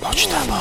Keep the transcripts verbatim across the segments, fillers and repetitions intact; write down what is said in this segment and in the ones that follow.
Mujtaba.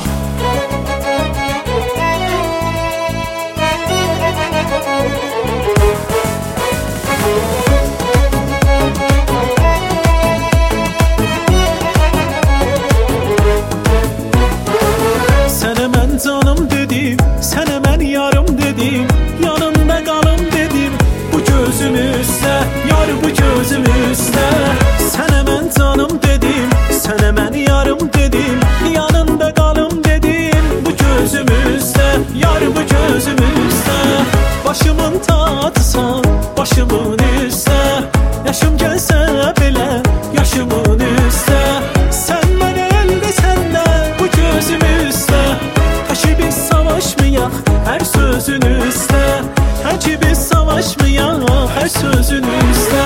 Sənə mən canım dedim, sənə mən yarım dedim, yanında qalım dedim, bu gözümüzdə, yar bu gözümüzdə. Sənə mən canım dedim, sənə mən yarım dedim, yanında qalım dedim, bu gözümüzdə, yar bu gözümüzdə. Başımın tadısan, başımın üstə, yaşım gəlsə belə, yaşımın üstə. Sən mənə əldə səndə, bu gözümüzdə, təki biz savaşmayaq hər sözün üstə, təki biz savaşmayaq hər sözün üstə.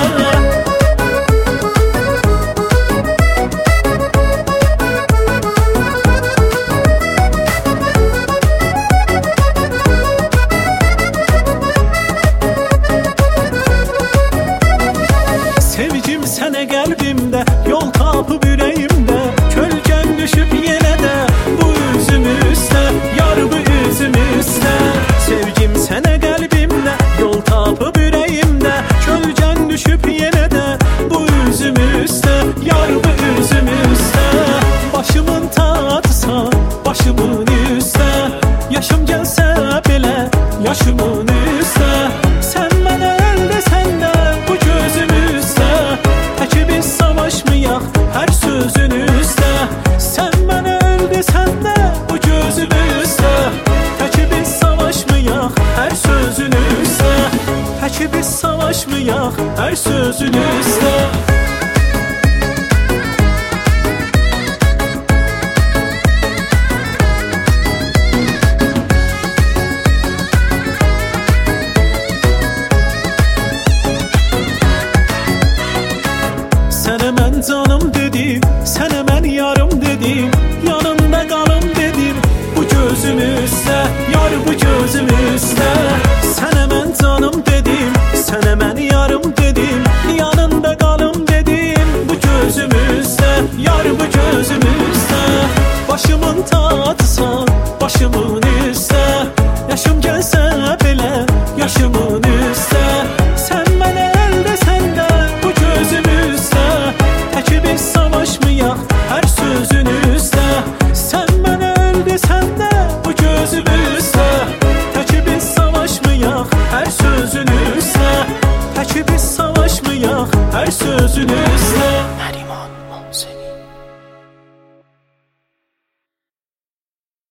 Sevgim sənə qəlbimdə, yol tapıb ürəyimdə, kölgən düşüb yenə də bu üzümüzdə, yar bu üzümüzdə. Sevgim sənə qəlbimdə, yol tapıb ürəyimdə, kölgən düşüb yenə də bu üzümüzdə, yar bu üzümüzdə. Başımın tadısan, başımın üstə, yaşım gəlsə belə, yaşımın üstə. Sən mənə əldə səndə, bu gözümüzdə, təki biz savaşmayaq hər sözün üstə. Sən mənə əldə səndə, bu gözümüzdə, təki biz savaşmayaq hər sözün üstə, təki biz savaşmayaq hər sözün üstə. Sənə mən canım dedim, sənə mən yarım dedim, yanında qalım dedim, bu gözümüzdə, yar bu gözümüzdə. Sənə mən canım dedim, sənə mən yarım dedim, yanında qalım dedim, bu gözümüzdə, yar bu gözümüzdə. Başımın tadısan, başımın üstə, yaşım gəlsə belə, yaşımın üstə. Sən mənə əldə səndə, bu gözümüzdə, təki biz savaşmayaq hər sözün